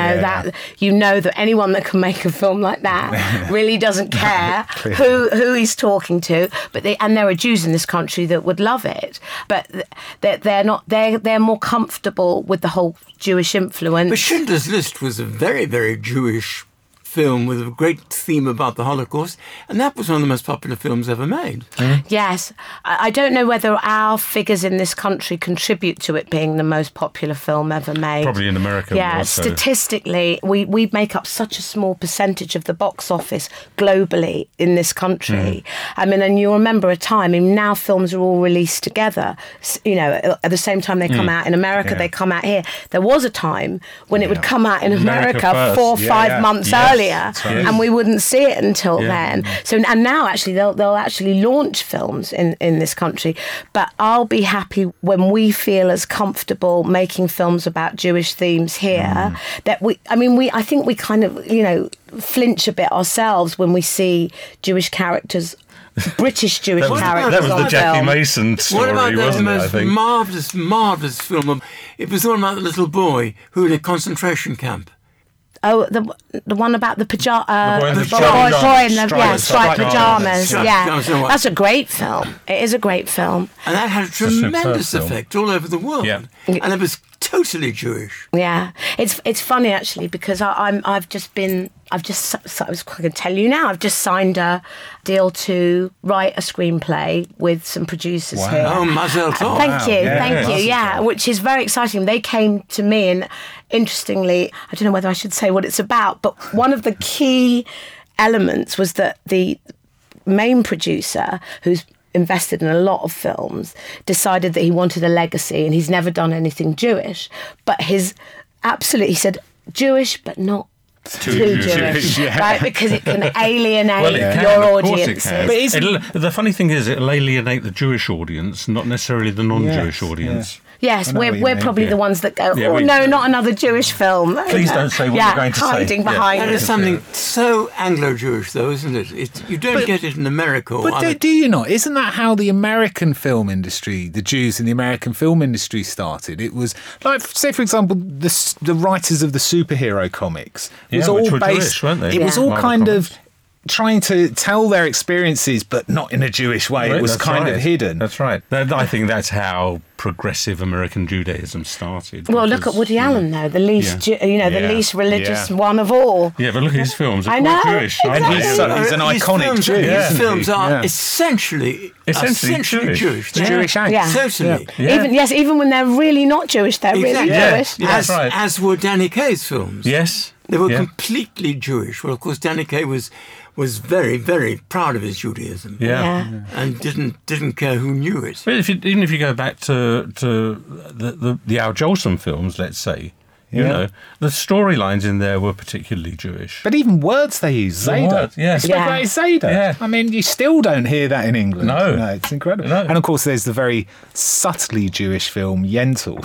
That anyone that can make a film like that really doesn't care who he's talking to. But there are Jews in this country that would love it, but they're not. They're more comfortable with the whole Jewish influence. But Schindler's List was a very, very Jewish film with a great theme about the Holocaust, and that was one of the most popular films ever made. Yes. I don't know whether our figures in this country contribute to it being the most popular film ever made. Probably in America. Yeah, statistically, we make up such a small percentage of the box office globally in this country. I mean, and you remember a time, now films are all released together, at the same time they come out in America, they come out here. There was a time when it would come out in America 4 or 5 months earlier. earlier, and we wouldn't see it until then. So and now actually they'll actually launch films in this country. But I'll be happy when we feel as comfortable making films about Jewish themes here that I think we kind of, you know, flinch a bit ourselves when we see Jewish characters, British Jewish characters. That was on the Jackie film. Mason story, what about that wasn't it? I think. marvellous film? It was the one about the little boy who had a concentration camp. Oh, the one about the boy in the striped pajamas. Yeah, pajamas. that's a great film. It is a great film. And that had a tremendous effect all over the world. Yeah. And it was totally Jewish. Yeah, it's funny actually because I was going to tell you now. I've just signed a deal to write a screenplay with some producers here. Oh, Mazel Tov. Thank you. Yeah, which is very exciting. They came to me, and interestingly, I don't know whether I should say what it's about, but one of the key elements was that the main producer, who's invested in a lot of films, decided that he wanted a legacy, and he's never done anything Jewish. But he said Jewish, but not too Jewish, right? Because it can alienate your audience. But the funny thing is, it'll alienate the Jewish audience, not necessarily the non-Jewish audience. Yes, we're probably the ones that go, not another Jewish film. Please don't say what you're going to say. Hiding behind That is something so Anglo-Jewish, though, isn't it? You don't get it in America. But do you not? Isn't that how the American film industry, the Jews in the American film industry started? It was like, say, for example, the writers of the superhero comics. It was all based, Jewish, weren't they? It was all kind of trying to tell their experiences, but not in a Jewish way. It was kind of hidden. That's right. I think that's how progressive American Judaism started. Well, look at Woody Allen, though, the least, the least religious one of all. Yeah, but look at his films. I know. Jewish. Exactly. He's an iconic Jew. His films are essentially Jewish. They're Jewish acts. Yeah. Certainly. Yeah. Even when they're really not Jewish, they're really Jewish. As were Danny Kaye's films. Yes. They were completely Jewish. Well, of course, Danny Kaye was very, very proud of his Judaism. And didn't care who knew it. But even if you go back to the Al Jolson films, let's say, you know, the storylines in there were particularly Jewish. But even words they use, Zayda. Zayda. Yeah. I mean, you still don't hear that in England. No. It's incredible. No. And of course, there's the very subtly Jewish film Yentl.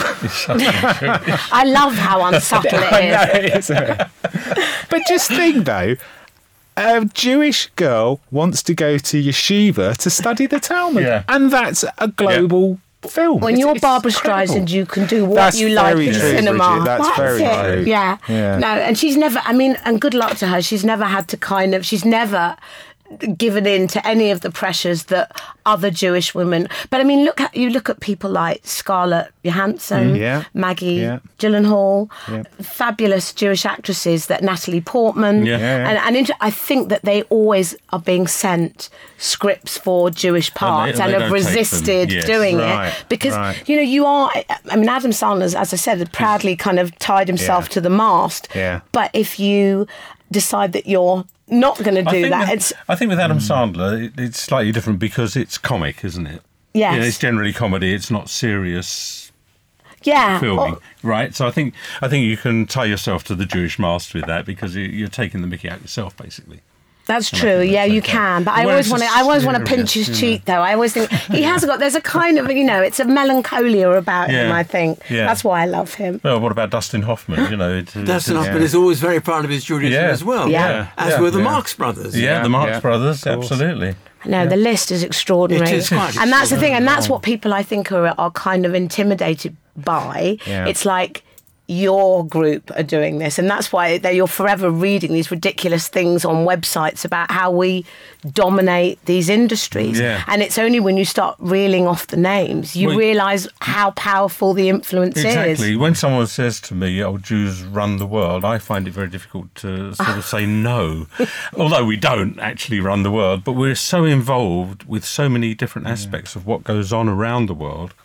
I love how unsubtle it is. But just think, though, a Jewish girl wants to go to yeshiva to study the Talmud. Yeah. And that's a global film. When you're Barbara Streisand, you can do what you like in cinema. Bridget. That's very true. Yeah. No, and she's never, and good luck to her, she's never had to she's never given in to any of the pressures that other Jewish women. But I mean, look at people like Scarlett Johansson, Maggie Gyllenhaal, fabulous Jewish actresses, that Natalie Portman, and I think that they always are being sent scripts for Jewish parts and have resisted doing it because you are. I mean, Adam Sandler, as I said, had proudly kind of tied himself to the mast. Yeah. But if you decide that you're not going to do that. I think with Adam Sandler, it's slightly different because it's comic, isn't it? Yes. It's generally comedy. It's not serious filming, right? So I think you can tie yourself to the Jewish mast with that because you're taking the mickey out yourself, basically. That's true. Yeah, you can. But I always want to pinch his cheek, though. I always think he has got. There's a kind of, it's a melancholia about him. I think that's why I love him. Well, what about Dustin Hoffman? Dustin Hoffman is always very proud of his Judaism as well. Yeah. As were the Marx Brothers. Yeah, the Marx Brothers, absolutely. No, the list is extraordinary. It is quite and that's the thing, and that's what people I think are kind of intimidated by. Yeah. It's like, your group are doing this, and that's why you're forever reading these ridiculous things on websites about how we dominate these industries. And it's only when you start reeling off the names you realise how powerful the influence is. Exactly. When someone says to me, Jews run the world, I find it very difficult to sort of say no. Although we don't actually run the world, but we're so involved with so many different aspects of what goes on around the world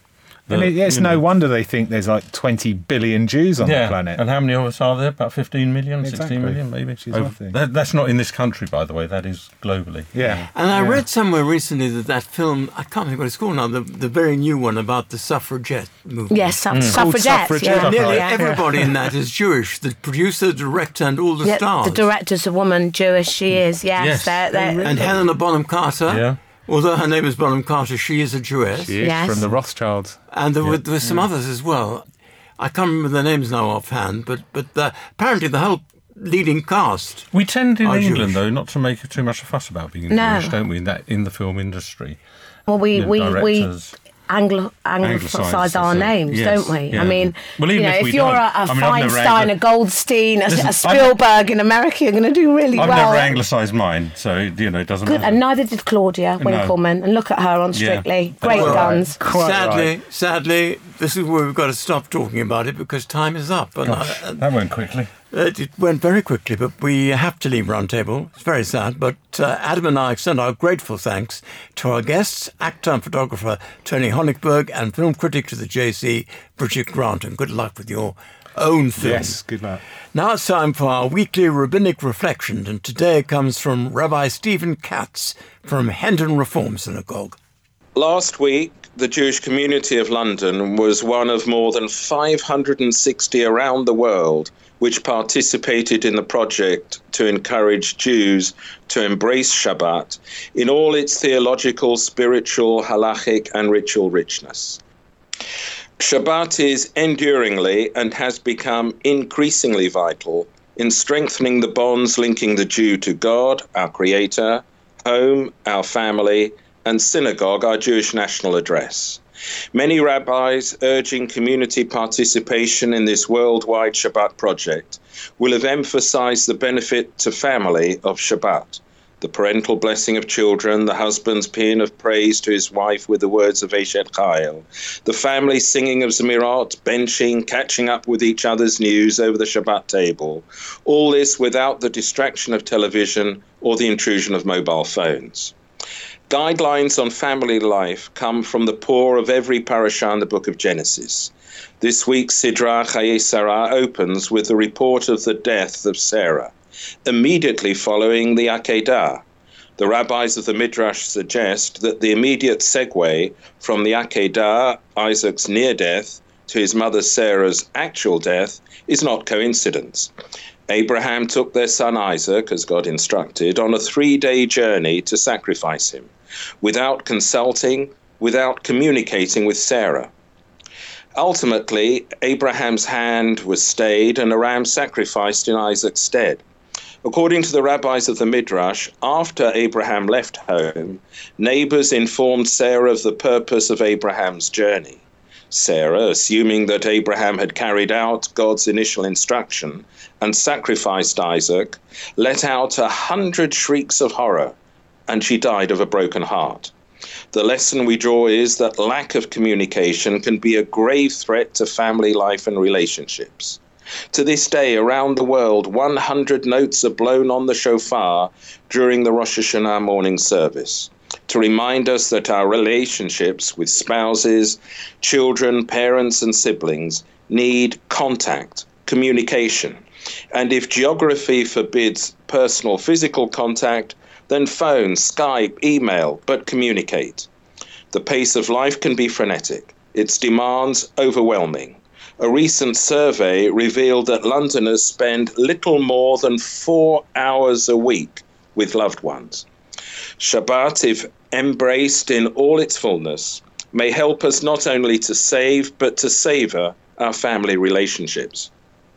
It's no wonder they think there's like 20 billion Jews on the planet. And how many of us are there? About 15 million, exactly. 16 million maybe? That's not in this country, by the way. That is globally. Yeah. And I read somewhere recently that film, I can't think what it's called now, the very new one about the suffragette movement. Yes, suffragettes. Nearly everybody in that is Jewish. The producer, the director, and all the stars. The director's a woman, Jewish. She is. Yes. And Helena Bonham Carter. Yeah. Although her name is Bonham Carter, she is a Jewess. She is, from the Rothschilds. And there were some others as well. I can't remember their names now offhand, but apparently the whole leading cast. We tend in England, Jewish. Though, not to make too much of a fuss about being Jewish, don't we? In the film industry. Well, we Anglicise our names, don't we? Yeah. I mean, well, if you're a Feinstein, a Goldstein, a Spielberg in America, you're going to do really well. I've never anglicised mine, so it doesn't matter. And neither did Claudia Winkleman. And look at her on Strictly. Great guns. Sadly, this is where we've got to stop talking about it because time is up. And that went quickly. It went very quickly, but we have to leave Roundtable. It's very sad, but Adam and I extend our grateful thanks to our guests, actor and photographer Tony Honigberg and film critic to the JC, Bridget Grant, and good luck with your own film. Yes, good luck. Now it's time for our weekly rabbinic reflection, and today it comes from Rabbi Stephen Katz from Hendon Reform Synagogue. Last week, the Jewish community of London was one of more than 560 around the world which participated in the project to encourage Jews to embrace Shabbat in all its theological, spiritual, halachic and ritual richness. Shabbat is enduringly and has become increasingly vital in strengthening the bonds linking the Jew to God, our Creator, home, our family, and synagogue, our Jewish national address. Many rabbis urging community participation in this worldwide Shabbat project will have emphasized the benefit to family of Shabbat, the parental blessing of children, the husband's paean of praise to his wife with the words of Eshet Chayil, the family singing of Zemirot, benching, catching up with each other's news over the Shabbat table, all this without the distraction of television or the intrusion of mobile phones. Guidelines on family life come from the pour of every parashah in the book of Genesis. This week's Sidra Chayei Sarah opens with the report of the death of Sarah, immediately following the Akedah. The rabbis of the Midrash suggest that the immediate segue from the Akedah, Isaac's near death, to his mother Sarah's actual death is not coincidence. Abraham took their son Isaac, as God instructed, on a 3-day journey to sacrifice him, without consulting, without communicating with Sarah. Ultimately, Abraham's hand was stayed and a ram sacrificed in Isaac's stead. According to the rabbis of the Midrash, after Abraham left home, neighbors informed Sarah of the purpose of Abraham's journey. Sarah, assuming that Abraham had carried out God's initial instruction and sacrificed Isaac, let out 100 shrieks of horror, and she died of a broken heart. The lesson we draw is that lack of communication can be a grave threat to family life and relationships. To this day, around the world, 100 notes are blown on the shofar during the Rosh Hashanah morning service, to remind us that our relationships with spouses, children, parents, and siblings need contact, communication. And if geography forbids personal physical contact, then phone, Skype, email, but communicate. The pace of life can be frenetic, its demands overwhelming. A recent survey revealed that Londoners spend little more than 4 hours a week with loved ones. Shabbat, if embraced in all its fullness, may help us not only to save, but to savor our family relationships.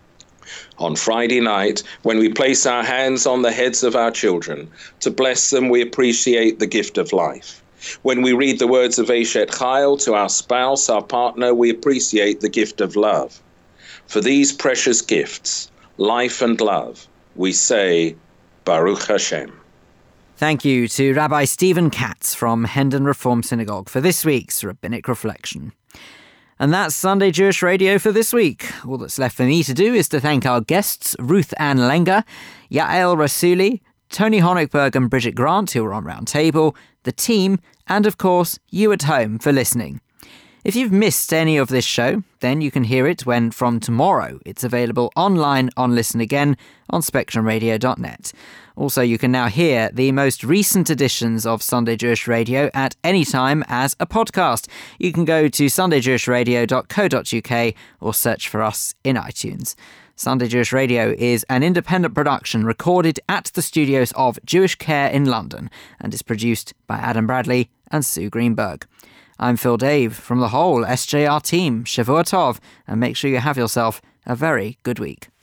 On Friday night, when we place our hands on the heads of our children, to bless them, we appreciate the gift of life. When we read the words of Eshet Chayil to our spouse, our partner, we appreciate the gift of love. For these precious gifts, life and love, we say, Baruch Hashem. Thank you to Rabbi Stephen Katz from Hendon Reform Synagogue for this week's Rabbinic Reflection. And that's Sunday Jewish Radio for this week. All that's left for me to do is to thank our guests, Ruth Ann Lenger, Yael Rasuli, Tony Honigberg and Bridget Grant, who were on Roundtable, the team, and of course, you at home for listening. If you've missed any of this show, then you can hear it when from tomorrow it's available online on Listen Again on spectrumradio.net. Also, you can now hear the most recent editions of Sunday Jewish Radio at any time as a podcast. You can go to sundayjewishradio.co.uk or search for us in iTunes. Sunday Jewish Radio is an independent production recorded at the studios of Jewish Care in London and is produced by Adam Bradley and Sue Greenberg. I'm Phil Dave from the whole SJR team. Shavua Tov, and make sure you have yourself a very good week.